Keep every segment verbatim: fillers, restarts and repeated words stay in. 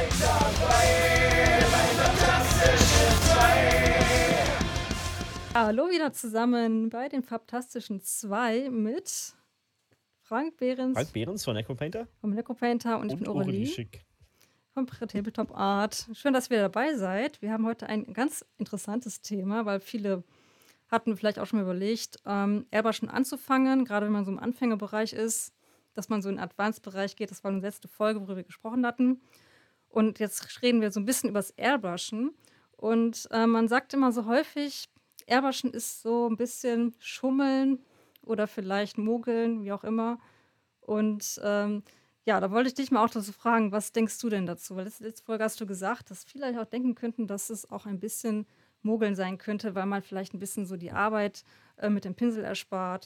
Hallo wieder zusammen bei den Fantastischen zwei mit Frank Behrens Frank Behrens von Necropainter vom Necropainter und ich bin und Aurelie Aurelie Schick. vom Tabletop Art. Schön, dass ihr dabei seid. Wir haben heute ein ganz interessantes Thema, weil viele hatten vielleicht auch schon mal überlegt, ähm, Airbrushen anzufangen, gerade wenn man so im Anfängerbereich ist, dass man so in den Advanced-Bereich geht. Das war die letzte Folge, worüber wir gesprochen hatten. Und jetzt reden wir so ein bisschen über das Airbrushen. Und äh, man sagt immer so häufig, Airbrushen ist so ein bisschen Schummeln oder vielleicht Mogeln, wie auch immer. Und ähm, ja, da wollte ich dich mal auch dazu fragen, was denkst du denn dazu? Weil letzte, letzte Folge hast du gesagt, dass viele auch denken könnten, dass es auch ein bisschen Mogeln sein könnte, weil man vielleicht ein bisschen so die Arbeit äh, mit dem Pinsel erspart.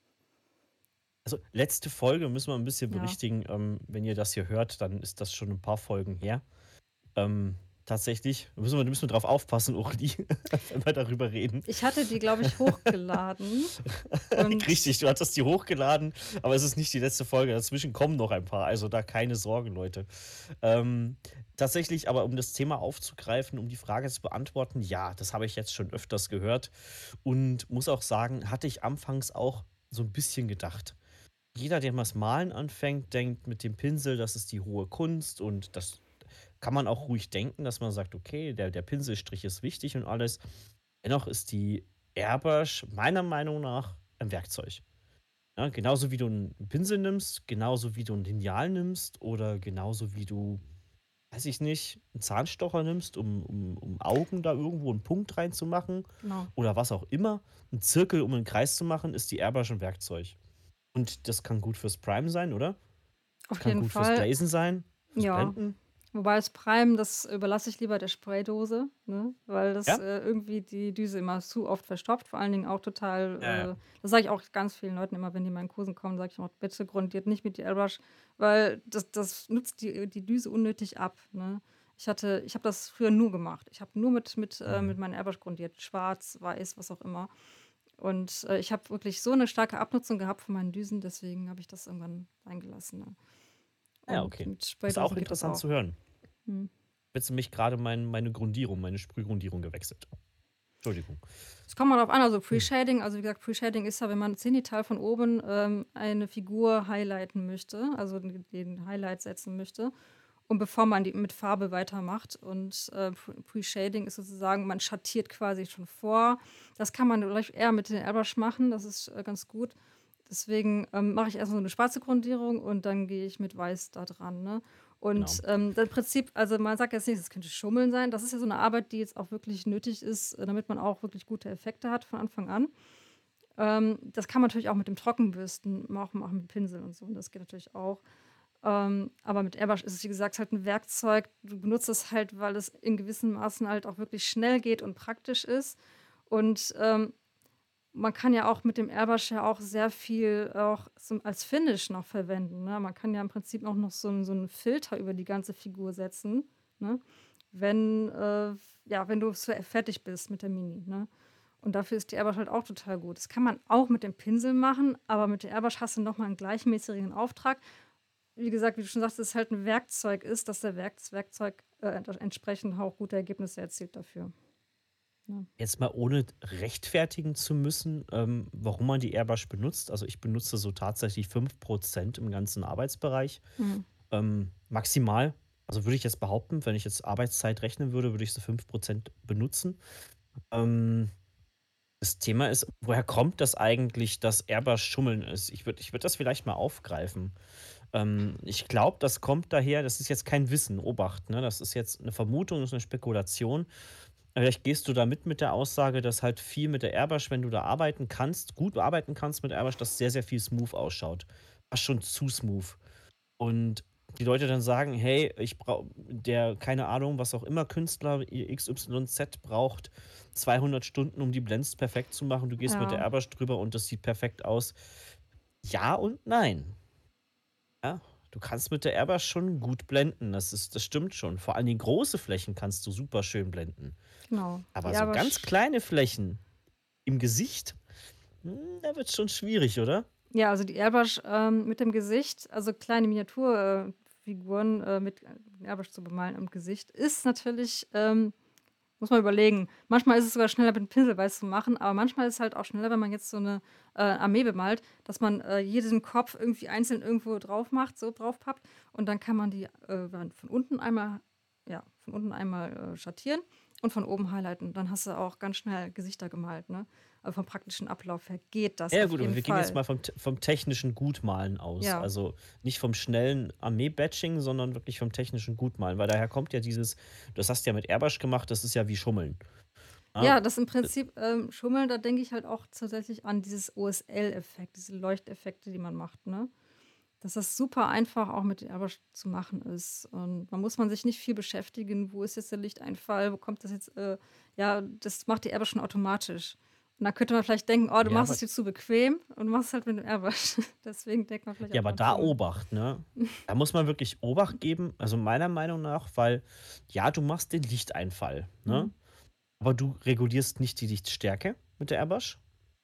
Also letzte Folge müssen wir ein bisschen Ja. berichtigen. Ähm, wenn ihr das hier hört, dann ist das schon ein paar Folgen her. Ähm, tatsächlich müssen wir, müssen wir drauf aufpassen, Aurelie, wenn wir darüber reden. Ich hatte die, glaube ich, hochgeladen. Und Richtig, du hattest die hochgeladen, aber es ist nicht die letzte Folge. Dazwischen kommen noch ein paar, also da keine Sorge, Leute. Ähm, tatsächlich, aber um das Thema aufzugreifen, um die Frage zu beantworten, ja, das habe ich jetzt schon öfters gehört und muss auch sagen, hatte ich anfangs auch so ein bisschen gedacht. Jeder, der mal das Malen anfängt, denkt mit dem Pinsel, das ist die hohe Kunst und das kann man auch ruhig denken, dass man sagt, okay, der, der Pinselstrich ist wichtig und alles. Dennoch ist die Airbrush meiner Meinung nach ein Werkzeug. Ja, genauso wie du einen Pinsel nimmst, genauso wie du ein Lineal nimmst oder genauso wie du, weiß ich nicht, einen Zahnstocher nimmst, um, um, um Augen da irgendwo einen Punkt reinzumachen genau, oder was auch immer. Ein Zirkel, um einen Kreis zu machen, ist die Airbrush ein Werkzeug. Und das kann gut fürs Prime sein, oder? Das auf kann jeden gut fürs Fall. Glazen sein, fürs Ja. Blenden. Wobei das Prime, das überlasse ich lieber der Spraydose, ne? Weil das Ja? äh, irgendwie die Düse immer zu oft verstopft. Vor allen Dingen auch total, Ja, ja. äh, das sage ich auch ganz vielen Leuten immer, wenn die in meinen Kursen kommen, sage ich auch, bitte grundiert nicht mit die Airbrush, weil das, das nutzt die, die Düse unnötig ab, ne? Ich hatte, ich habe das früher nur gemacht. Ich habe nur mit, mit, äh, mit Mhm. meiner Airbrush grundiert, schwarz, weiß, was auch immer. Und äh, ich habe wirklich so eine starke Abnutzung gehabt von meinen Düsen, deswegen habe ich das irgendwann eingelassen. Ne? Ja, Und okay. mit Ist auch Spraydosen geht das interessant auch. zu hören. Hm. Jetzt nämlich gerade mein, meine Grundierung, meine Sprühgrundierung gewechselt. Entschuldigung. Es kommt mal drauf an, also Hm. Pre-Shading, also wie gesagt, Pre-Shading ist ja, wenn man zenital von oben ähm, eine Figur highlighten möchte, also den, den Highlight setzen möchte, und bevor man die mit Farbe weitermacht. Und äh, Pre- Pre-Shading ist sozusagen, man schattiert quasi schon vor. Das kann man vielleicht eher mit den Airbrush machen, das ist äh, ganz gut. Deswegen ähm, mache ich erst so eine schwarze Grundierung und dann gehe ich mit Weiß da dran. Ne? Genau. Und ähm, das Prinzip, also man sagt jetzt nicht, es könnte Schummeln sein. Das ist ja so eine Arbeit, die jetzt auch wirklich nötig ist, äh, damit man auch wirklich gute Effekte hat von Anfang an. Ähm, das kann man natürlich auch mit dem Trockenbürsten machen, auch mit Pinsel und so. Und das geht natürlich auch. Ähm, aber mit Airbrush ist es, wie gesagt, halt ein Werkzeug. Du benutzt es halt, weil es in gewissen Maßen halt auch wirklich schnell geht und praktisch ist. Und ähm, man kann ja auch mit dem Airbrush ja auch sehr viel auch zum, als Finish noch verwenden. Ne? Man kann ja im Prinzip auch noch so, einen- so einen Filter über die ganze Figur setzen, ne? Wenn, äh, ja, wenn du so fertig bist mit der Mini. Ne? Und dafür ist die Airbrush halt auch total gut. Das kann man auch mit dem Pinsel machen, aber mit der Airbrush hast du nochmal einen gleichmäßigen Auftrag. Wie gesagt, wie du schon sagst, dass es halt ein Werkzeug ist, dass der Werk das Werkzeug äh, entsprechend auch gute Ergebnisse erzielt dafür. Ne? Jetzt mal ohne rechtfertigen zu müssen, ähm, warum man die Airbrush benutzt. Also ich benutze so tatsächlich fünf Prozent im ganzen Arbeitsbereich. Mhm. Ähm, maximal. Also würde ich jetzt behaupten, wenn ich jetzt Arbeitszeit rechnen würde, würde ich so fünf Prozent benutzen. Ähm, Das Thema ist, woher kommt das eigentlich, dass Airbrush Schummeln ist? Ich würde ich würd das vielleicht mal aufgreifen. Ähm, ich glaube, das kommt daher, das ist jetzt kein Wissen, Obacht, ne? Das ist jetzt eine Vermutung, das ist eine Spekulation. Vielleicht gehst du da mit mit der Aussage, dass halt viel mit der Airbrush, wenn du da arbeiten kannst, gut arbeiten kannst mit Airbrush, dass sehr, sehr viel smooth ausschaut. Fast schon zu smooth. Und die Leute dann sagen: „Hey, ich brauche der, keine Ahnung, was auch immer Künstler X Y Z braucht zweihundert Stunden, um die Blends perfekt zu machen. Du gehst mit der Ja. Airbrush drüber und das sieht perfekt aus.“ Ja und nein. Ja, du kannst mit der Airbrush schon gut blenden. Das ist das stimmt schon. Vor allen Dingen große Flächen kannst du super schön blenden. Genau. Die Aber so ganz Airbrush, kleine Flächen im Gesicht, hm, da wird's schon schwierig, oder? ja, also die Airbrush ähm, mit dem Gesicht, also kleine Miniaturfiguren, äh, Figuren äh, mit Airbrush zu bemalen im Gesicht, ist natürlich, ähm, muss man überlegen. Manchmal ist es sogar schneller, mit dem Pinsel weiß zu machen, aber manchmal ist es halt auch schneller, wenn man jetzt so eine äh, Armee bemalt, dass man äh, jeden Kopf irgendwie einzeln irgendwo drauf macht, so drauf pappt und dann kann man die äh, dann von unten einmal, ja, von unten einmal äh, schattieren und von oben highlighten. Dann hast du auch ganz schnell Gesichter gemalt, ne? Aber vom praktischen Ablauf her geht das Ja, auf gut, aber jeden wir gehen jetzt Fall. mal vom, te- vom technischen Gutmalen aus. Ja. Also nicht vom schnellen Armee-Batching, sondern wirklich vom technischen Gutmalen. Weil daher kommt ja dieses, das hast du ja mit Airbrush gemacht, das ist ja wie Schummeln. Ja, Ja, das im Prinzip ähm, Schummeln, da denke ich halt auch tatsächlich an dieses O S L-Effekt, diese Leuchteffekte, die man macht, ne? Dass das super einfach auch mit Airbrush zu machen ist. Und man muss man sich nicht viel beschäftigen, wo ist jetzt der Lichteinfall, wo kommt das jetzt, äh, ja, das macht die Airbrush schon automatisch. Und dann könnte man vielleicht denken, oh, du ja, machst aber, es dir zu bequem und du machst es halt mit dem Airbrush. Deswegen denkt man vielleicht ja, auch aber mal an da Schummeln. Obacht, ne? Da muss man wirklich Obacht geben, also meiner Meinung nach, weil ja, du machst den Lichteinfall, Mhm. ne? Aber du regulierst nicht die Lichtstärke mit der Airbrush,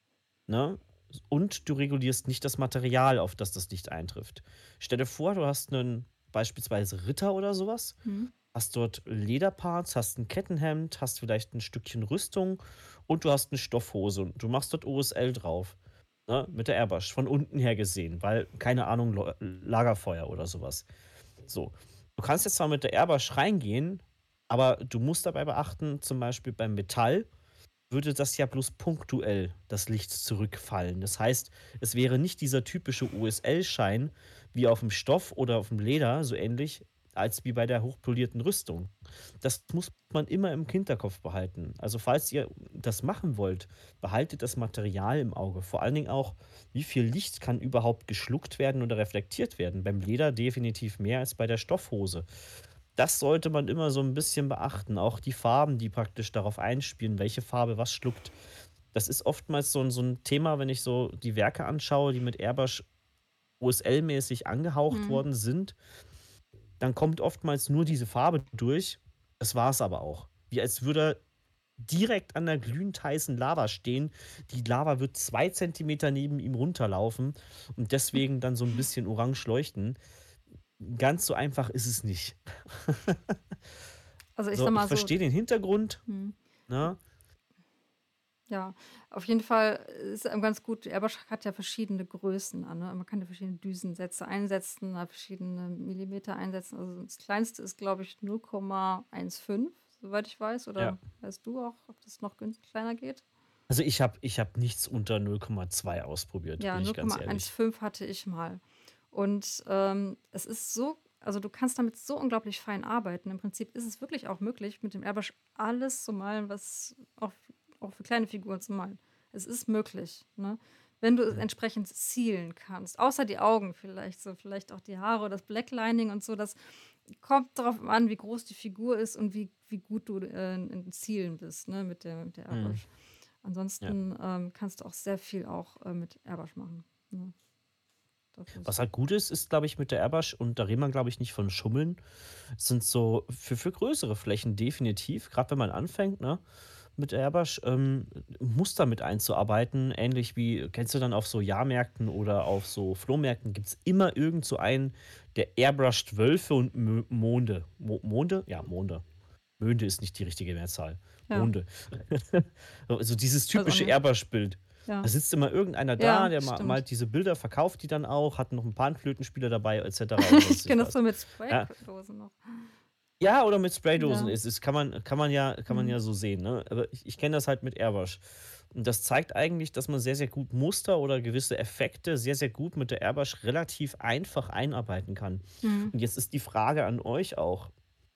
ne? Und du regulierst nicht das Material, auf das das Licht eintrifft. Stell dir vor, du hast einen beispielsweise Ritter oder sowas, Mhm. hast dort Lederparts, hast ein Kettenhemd, hast vielleicht ein Stückchen Rüstung und du hast eine Stoffhose und du machst dort O S L drauf, ne? Mit der Airbrush, von unten her gesehen, weil, keine Ahnung, Lo- Lagerfeuer oder sowas. So. Du kannst jetzt zwar mit der Airbrush reingehen, aber du musst dabei beachten, zum Beispiel beim Metall würde das ja bloß punktuell das Licht zurückfallen. Das heißt, es wäre nicht dieser typische O S L-Schein wie auf dem Stoff oder auf dem Leder, so ähnlich, als wie bei der hochpolierten Rüstung. Das muss man immer im Hinterkopf behalten. Also falls ihr das machen wollt, behaltet das Material im Auge. Vor allen Dingen auch, wie viel Licht kann überhaupt geschluckt werden oder reflektiert werden. Beim Leder definitiv mehr als bei der Stoffhose. Das sollte man immer so ein bisschen beachten. Auch die Farben, die praktisch darauf einspielen, welche Farbe was schluckt. Das ist oftmals so 'n so 'n Thema, wenn ich so die Werke anschaue, die mit Airbrush O S L-mäßig angehaucht Mhm. worden sind, dann kommt oftmals nur diese Farbe durch. Das war's aber auch. Wie als würde er direkt an der glühend heißen Lava stehen. Die Lava wird zwei Zentimeter neben ihm runterlaufen und deswegen dann so ein bisschen orange leuchten. Ganz so einfach ist es nicht. Also ich So, sag ich mal so, verstehe den Hintergrund, hm. ne? Ja, auf jeden Fall ist ähm, ganz gut. Airbrush hat ja verschiedene Größen an, ne? Man kann ja verschiedene Düsensätze einsetzen, äh, verschiedene Millimeter einsetzen. Also das kleinste ist, glaube ich, null Komma fünfzehn, soweit ich weiß. Ja. Oder weißt du auch, ob das noch günst- kleiner geht? Also, ich habe ich habe nichts unter null Komma zwei ausprobiert, Ja, bin ich ganz ehrlich. null Komma fünfzehn hatte ich mal. Und ähm, es ist so, also du kannst damit so unglaublich fein arbeiten. Im Prinzip ist es wirklich auch möglich, mit dem Airbrush alles zu malen, was auch, auch für kleine Figuren zu malen. Es ist möglich, ne? Wenn du es Mhm. entsprechend zielen kannst. Außer die Augen vielleicht, so vielleicht auch die Haare, das Blacklining und so. Das kommt darauf an, wie groß die Figur ist und wie, wie gut du äh, in Zielen bist, ne, mit der, mit der Mhm. Airbrush. Ja. Ansonsten ähm, kannst du auch sehr viel auch äh, mit Airbrush machen. Ne? Das Was ist. halt gut ist, ist, glaube ich, mit der Airbrush und da redet man, glaube ich, nicht von Schummeln, sind so für für größere Flächen definitiv, gerade wenn man anfängt, ne, mit der Airbrush, ähm, Muster mit einzuarbeiten, ähnlich wie kennst du dann auf so Jahrmärkten oder auf so Flohmärkten gibt's immer irgend so einen, der airbrusht Wölfe und Mö Monde. Mo Monde? Ja, Monde. Monde ist nicht die richtige Mehrzahl. Ja, Monde. Also dieses weiß auch typische nicht. Airbrush-Bild. Da Ja. sitzt immer irgendeiner da, Ja, der ma stimmt. malt diese Bilder, verkauft die dann auch, hat noch ein Panflötenspieler dabei et cetera und Ich sonstig kenne das was. so mit Ja, Spraydosen noch. ja, oder mit Spraydosen Ja. ist es kann man kann man ja kann man Hm. ja so sehen, ne? Aber ich ich kenne das halt mit Airbrush. Und das zeigt eigentlich, dass man sehr, sehr gut Muster oder gewisse Effekte sehr, sehr gut mit der Airbrush relativ einfach einarbeiten kann. Hm. Und jetzt ist die Frage an euch auch: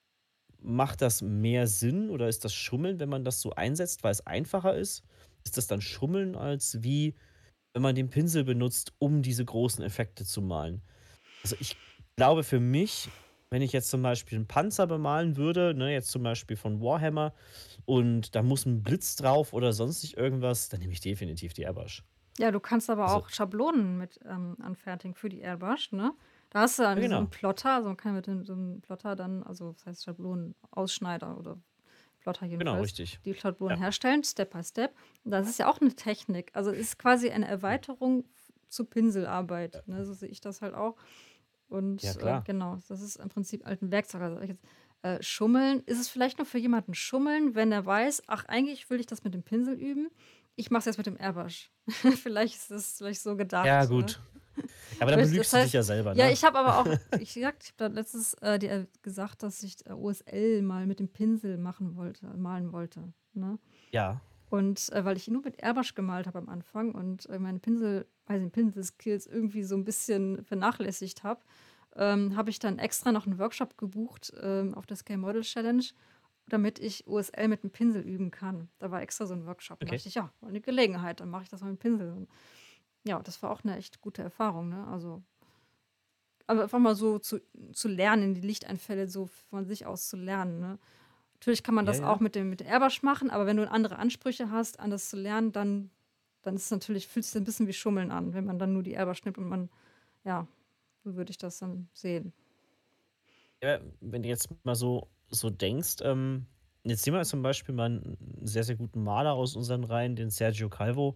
Macht das mehr Sinn oder ist das Schummeln, wenn man das so einsetzt, weil es einfacher ist? Ist das dann Schummeln, als wie wenn man den Pinsel benutzt, um diese großen Effekte zu malen? Also, ich glaube für mich, wenn ich jetzt zum Beispiel einen Panzer bemalen würde, ne, jetzt zum Beispiel von Warhammer und da muss ein Blitz drauf oder sonstig irgendwas, dann nehme ich definitiv die Airbrush. Ja, du kannst aber Also auch Schablonen mit ähm, anfertigen für die Airbrush, ne? Da hast du ja dann so einen genau. Plotter, also man kann mit dem, so einem Plotter dann, also das heißt Schablonenausschneider oder Plotter Genau, jedenfalls, richtig. die Schablonen Ja. herstellen, Step by Step. Und das ist ja auch eine Technik. Also es ist quasi eine Mhm. Erweiterung f- zur Pinselarbeit. Ne? So sehe ich das halt auch. Ja, Und äh, klar. genau, das ist im Prinzip halt ein Werkzeug. Also, sag ich jetzt, äh, Schummeln ist es vielleicht nur für jemanden Schummeln, wenn er weiß: „Ach, eigentlich will ich das mit dem Pinsel üben. Ich mache es jetzt mit dem Airbrush.“ Vielleicht ist das vielleicht so Ja, gedacht, äh. gut. Aber dann Weil das belügst du dich heißt ja selber, ja, ne? ich habe aber auch ich gesagt ich habe da letztens, äh, dir, äh, gesagt, dass ich, äh, O S L mal mit dem Pinsel machen wollte malen wollte, ne? Ja. Und, äh, weil ich nur mit Airbrush gemalt habe am Anfang und, äh, meine Pinsel weiß nicht, Pinselskills irgendwie so ein bisschen vernachlässigt habe, ähm, habe ich dann extra noch einen Workshop gebucht, ähm, auf der Scale Model Challenge, damit ich O S L mit dem Pinsel üben kann. Da war extra so ein Workshop. Und da Okay. dachte ich: „Ja, mal 'ne Gelegenheit, dann mache ich das mal mit dem Pinsel.“ Und ja, das war auch eine echt gute Erfahrung, ne? Also, aber einfach mal so zu zu lernen, die Lichteinfälle so von sich aus zu lernen, ne? Natürlich kann man Ja, das auch ja. mit dem mit Airbrush machen, aber wenn du andere Ansprüche hast, anders zu lernen, dann dann ist es natürlich fühlt sich ein bisschen wie Schummeln an, wenn man dann nur die Airbrush nimmt und man ja, so würde ich das dann sehen. Ja, wenn du jetzt mal so so denkst, ähm, jetzt nehmen wir zum Beispiel mal einen sehr, sehr guten Maler aus unseren Reihen, den Sergio Calvo.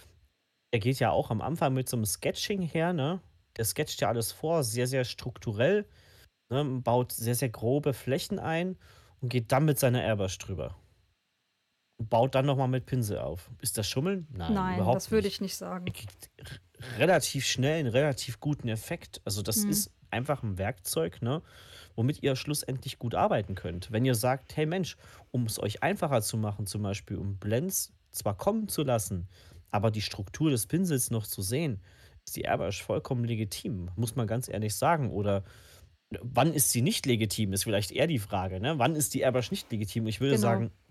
Der geht ja auch am Anfang mit so einem Sketching her, ne? Der sketcht ja alles vor, sehr, sehr strukturell, ne, baut sehr, sehr grobe Flächen ein und geht dann mit seiner Airbrush drüber und baut dann noch mal mit Pinsel auf. Ist das Schummeln? Nein, Nein, überhaupt das würde nicht. ich nicht Er sagen. kriegt r relativ schnell einen relativ guten Effekt. Also, das Mhm, ist einfach ein Werkzeug, ne, womit ihr schlussendlich gut arbeiten könnt. Wenn ihr sagt: „Hey Mensch, um es euch einfacher zu machen, zum Beispiel um Blends zwar kommen zu lassen, aber die Struktur des Pinsels noch zu sehen“, ist die Airbrush vollkommen legitim, muss man ganz ehrlich sagen. Oder wann ist sie nicht legitim, ist vielleicht eher die Frage, ne? Wann ist die Airbrush nicht legitim? Ich würde genau. sagen,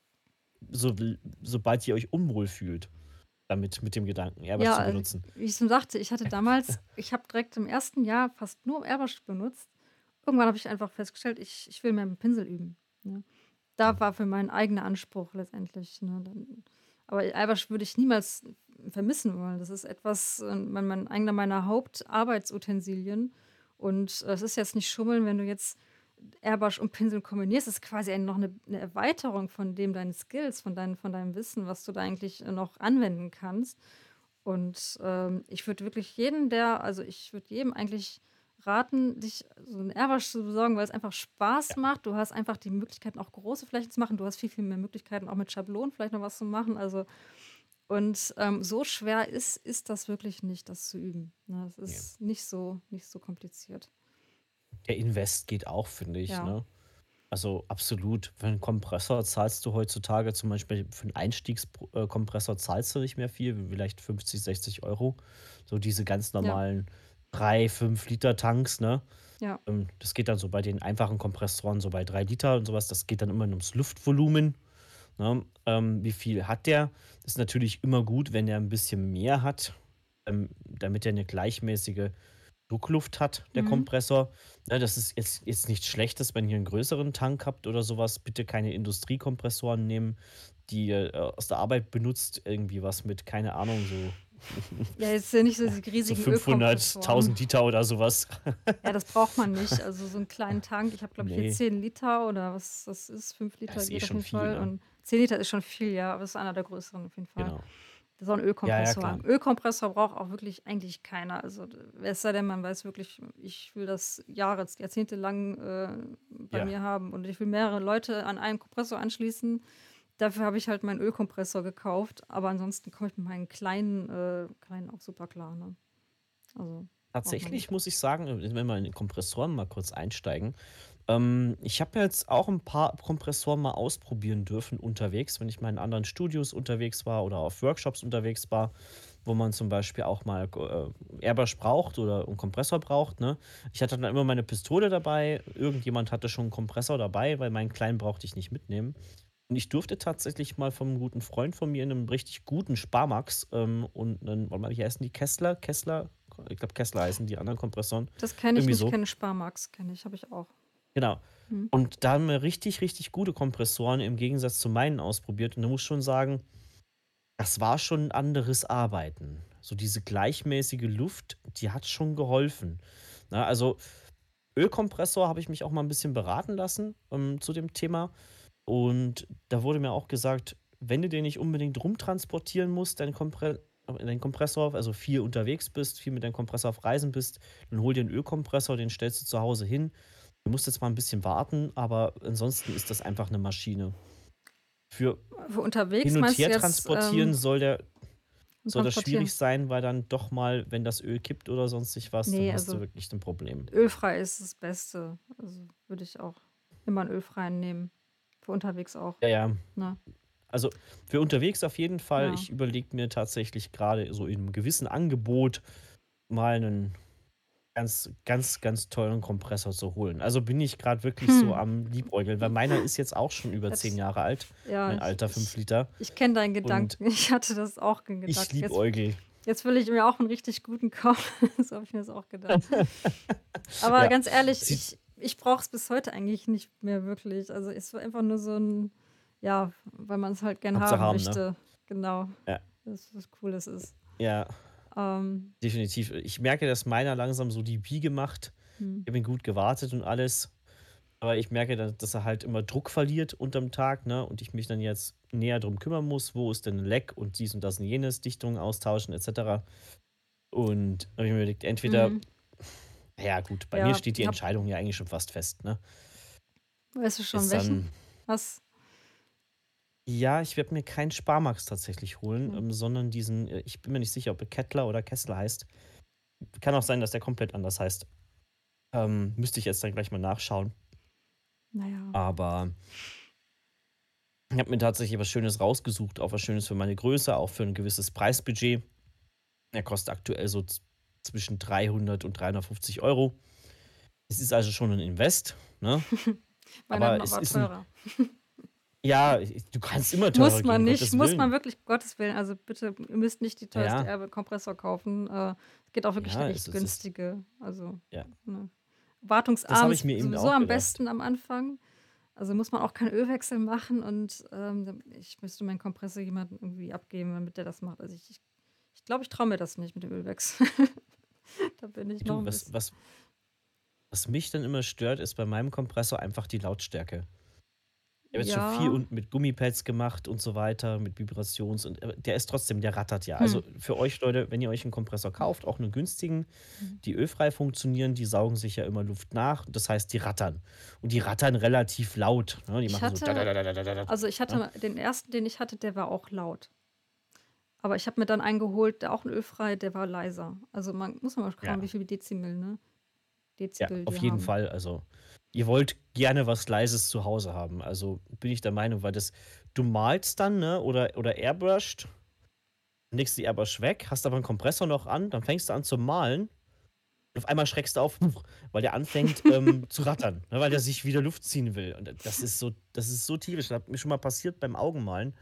so sobald ihr euch unwohl fühlt damit, mit dem Gedanken, Airbrush zu Ja, äh, benutzen. wie ich schon sagte, ich hatte damals ich habe direkt im ersten Jahr fast nur Airbrush benutzt. Irgendwann habe ich einfach festgestellt, ich ich will mehr mit Pinsel üben, ne? Da war für mein eigener Anspruch letztendlich, ne, dann aber Airbrush würde ich niemals vermissen wollen. Das ist etwas, äh, mein mein einer meiner Hauptarbeitsutensilien und äh, es ist jetzt nicht Schummeln, wenn du jetzt Airbrush und Pinsel kombinierst, ist quasi ein noch eine 'ne Erweiterung von dem deinen Skills, von deinen von deinem Wissen, was du da eigentlich, äh, noch anwenden kannst. Und, ähm, ich würde wirklich jeden, der also, ich würde jedem eigentlich raten, dich so 'n Airbrush zu besorgen, weil es einfach Spaß macht. Du hast einfach die Möglichkeiten, auch große Flächen zu machen. Du hast viel, viel mehr Möglichkeiten, auch mit Schablonen vielleicht noch was zu machen. Also und, ähm, so schwer ist ist das wirklich nicht, das zu üben, ne? Es Ja. ist nicht so nicht so kompliziert. Der Invest geht auch, finde ich, Ja, ne? Also, absolut. Für 'n Kompressor zahlst du heutzutage zum Beispiel für 'n Einstiegskompressor äh, Kompressor zahlst du nicht mehr viel, vielleicht fünfzig, sechzig Euro. So diese ganz ja, normalen drei fünf Liter Tanks, ne? ja. Ähm, das geht dann so bei den einfachen Kompressoren so bei drei Liter und sowas. Das geht dann immer ums Luftvolumen, ne? Ähm, wie viel hat der? Ist natürlich immer gut, wenn der ein bisschen mehr hat, ähm, damit er eine gleichmäßige Druckluft hat, der Mhm. Kompressor. Ne, das ist jetzt jetzt nichts Schlechtes, wenn ihr einen größeren Tank habt oder sowas. Bitte keine Industriekompressoren nehmen, die ihr, äh, aus der Arbeit benutzt. Irgendwie was mit, keine Ahnung, so Ja, jetzt ja nicht so diese so riesigen fünfhundert, Ölkompressoren. tausend Liter oder sowas. Ja, das braucht man nicht. Also, so 'n kleinen Tank, ich habe, glaube ich, hier Ne, zehn Liter oder was das ist, fünf das Liter ist eh geht auf schon jeden viel, Fall ne? und zehn Liter ist schon viel, ja, aber das ist einer der größeren auf jeden Fall. Genau. Der soll 'n Ja, ja, Ölkompressor klar. haben. Ölkompressor braucht auch wirklich eigentlich keiner. Also, d es sei denn, man weiß wirklich, ich will das Jahre jahrzehntelang, äh, bei Ja, mir haben und ich will mehrere Leute an einen Kompressor anschließen. Dafür habe ich halt meinen Ölkompressor gekauft, aber ansonsten komme ich mit meinen kleinen äh, kleinen auch super klar, ne? Also, braucht man tatsächlich nicht. muss ich sagen, äh, wenn wir in den Kompressoren mal kurz einsteigen. Ähm, ich habe jetzt auch ein paar Kompressoren mal ausprobieren dürfen unterwegs, wenn ich mal in anderen Studios unterwegs war oder auf Workshops unterwegs war, wo man zum Beispiel auch mal äh, Airbrush braucht oder einen Kompressor braucht, ne? Ich hatte dann immer meine Pistole dabei. Irgendjemand hatte schon einen Kompressor dabei, weil meinen kleinen brauchte ich nicht mitnehmen. Und ich durfte tatsächlich mal vom guten Freund von mir in einem richtig guten Sparmax, ähm, und 'nen warte mal, wie heißen die? Kessler Kessler? Ich glaube, Kessler heißen die anderen Kompressoren. Das kenne ich Irgendwie nicht, so. kenne Sparmax, kenne ich, habe ich auch. Genau. Mhm. Und da haben wir richtig, richtig gute Kompressoren im Gegensatz zu meinen ausprobiert. Und da muss ich schon sagen, das war schon ein anderes Arbeiten. So diese gleichmäßige Luft, die hat schon geholfen. Ne, also, Ölkompressor habe ich mich auch mal ein bisschen beraten lassen, ähm, zu dem Thema. Und da wurde mir auch gesagt, wenn du den nicht unbedingt rumtransportieren musst, deinen Kompre in deinen Kompressor, also viel unterwegs bist, viel mit deinem Kompressor auf Reisen bist, dann hol dir einen Ölkompressor, den stellst du zu Hause hin. Du musst jetzt mal ein bisschen warten, aber ansonsten ist das einfach eine Maschine. Für Für hin unterwegs und meinst du her jetzt, transportieren ähm, soll der und soll das schwierig transportieren? sein, weil dann doch mal, wenn das Öl kippt oder sonstig was, dann Nee, hast du also wirklich ein Problem. ölfrei ist das Beste. Also würde ich auch immer einen ölfreien nehmen. Für unterwegs auch, Ja, ja. ne? Also, für unterwegs auf jeden Fall. Ja. Ich überlege mir tatsächlich gerade so in 'nem gewissen Angebot mal einen ganz, ganz, ganz tollen Kompressor zu holen. Also, bin ich gerade wirklich so Hm. am Liebäugeln, weil meiner ist jetzt auch schon über zehn Jetzt, Jahre alt, ja, mein ich, alter fünf ich, Liter. ich kenne deinen Und Gedanken. Ich hatte das auch in ich Gedanken. Jetzt, liebäugel. jetzt will ich mir auch einen richtig guten kaufen. So habe ich mir das auch gedacht. Aber Ja, ganz ehrlich, sieht ich, ich brauche es bis heute eigentlich nicht mehr wirklich. Also es war einfach nur so ein, ja, weil man es halt gern Hauptsache haben haben, ne? möchte. Genau, Ja, dass was Cooles ist. ja, Ähm, definitiv. Ich merke, dass meiner langsam so die Biege macht. hm. Ich habe ihn gut gewartet und alles. Aber ich merke, da dass er halt immer Druck verliert unterm Tag, ne, und ich mich dann jetzt näher drum kümmern muss, wo ist denn 'n Leck und dies und das und jenes, Dichtungen austauschen et cetera. Und da habe ich mir überlegt, entweder Hm. ja gut, bei mir Ja, steht die hab, Entscheidung ja eigentlich schon fast fest, ne? weißt du schon Ist welchen? dann Was? ja, ich werde mir keinen Sparmax tatsächlich holen, Okay. ähm, sondern diesen äh, ich bin mir nicht sicher, ob er Kettler oder Kessler heißt. Kann auch sein, dass der komplett anders heißt. Ähm, müsste ich jetzt dann gleich mal nachschauen. Naja. Aber ich habe mir tatsächlich was Schönes rausgesucht, auch was Schönes für meine Größe, auch für ein gewisses Preisbudget. Er kostet aktuell so z zwischen dreihundert und dreihundertfünfzig Euro. Es ist also schon ein Invest, ne? Meiner Aber war es war ist ein teurer. ja, du kannst immer teurer Muss gehen, man nicht, Gottes muss man Willen. wirklich, um Gottes Willen. Also bitte, ihr müsst nicht die teuerste Ja, Erbe-Kompressor kaufen. Äh, es geht auch wirklich ja, eine es echt es ist günstige. Also, ja, ne. das Wartungsarm habe ich ist mir eben sowieso auch am gedacht. besten am Anfang. Also muss man auch keinen Ölwechsel machen und ähm, dann- ich müsste meinen Kompressor jemandem irgendwie abgeben, damit der das macht. Also ich, ich, ich glaube, ich traue mir das nicht mit dem Ölwechsel. Da bin ich noch Du, ein was bisschen. was was mich dann immer stört, ist bei meinem Kompressor einfach die Lautstärke. Ich habe jetzt schon viel Ja. unten mit Gummipads gemacht und so weiter, mit Vibrations und äh, der ist trotzdem der rattert ja. Hm. Also, für euch Leute, wenn ihr euch einen Kompressor kauft, auch einen günstigen, Hm. die ölfrei funktionieren, die saugen sich ja immer Luft nach. Das heißt, die rattern. Und die rattern relativ laut, ne? Die Ich machen so hatte, dadadadadadadad, also ich ne? hatte den ersten, den ich hatte, der war auch laut. Aber ich habe mir dann einen geholt, der auch 'n ölfrei, der war leiser. Also, man muss mal schauen, wie Ja, viel Dezibel, ne? ja, Dezibel auf die jeden haben. Fall. Also, ihr wollt gerne was Leises zu Hause haben. Also, bin ich der Meinung, weil das du malst dann, ne, oder oder airbrushed, legst die Airbrush weg, hast aber 'n Kompressor noch an, dann fängst du an zu malen. Und auf einmal schreckst du auf, huch, weil der anfängt, ähm, zu rattern, ne, weil der sich wieder Luft ziehen will. Und das ist so das ist so tierisch. Das hat mir schon mal passiert beim Augenmalen.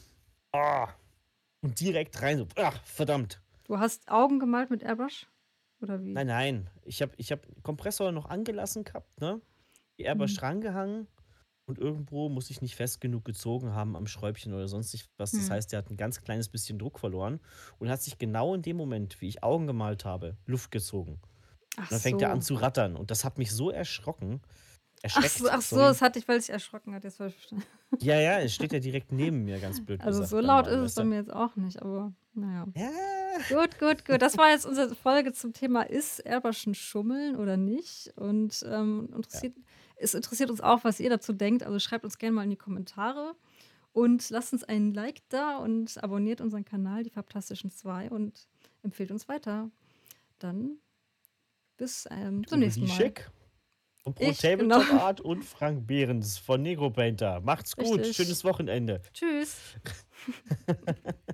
Ah, und direkt rein so, ach, verdammt. Du hast Augen gemalt mit Airbrush? Oder wie? Nein, nein. Ich habe ich habe Kompressor noch angelassen gehabt, ne? Die Mhm. Airbrush rangehangen und irgendwo muss ich nicht fest genug gezogen haben am Schräubchen oder sonstig was. Das Mhm. heißt, der hat 'n ganz kleines bisschen Druck verloren und hat sich genau in dem Moment, wie ich Augen gemalt habe, Luft gezogen. Und Ach dann fängt er an so. zu rattern und das hat mich so erschrocken Ach so, erschreckt, ach so, sorry. das hatte ich, weil sich erschrocken hat. Jetzt habe ich verstanden. Ja, ja, es steht ja direkt neben mir, ganz blöd Also, so gesagt beim laut ist Malen, es weißt bei du? mir jetzt auch nicht, aber na ja. Ja. Gut, gut, gut. Das war jetzt unsere Folge zum Thema: Ist Airbrush 'n Schummeln oder nicht? Und, ähm, Ja, interessiert es interessiert uns auch, was ihr dazu denkt. Also, schreibt uns gerne mal in die Kommentare und lasst uns einen Like da und abonniert unseren Kanal, die Fabtastischen zwei, und empfehlt uns weiter. Dann bis, ähm, zum Uwe nächsten Mal. Lieschek von Pro Ich, genau, Tabletop Art und Frank Behrens von Negropainter. Macht's gut, richtig. schönes Wochenende. Tschüss.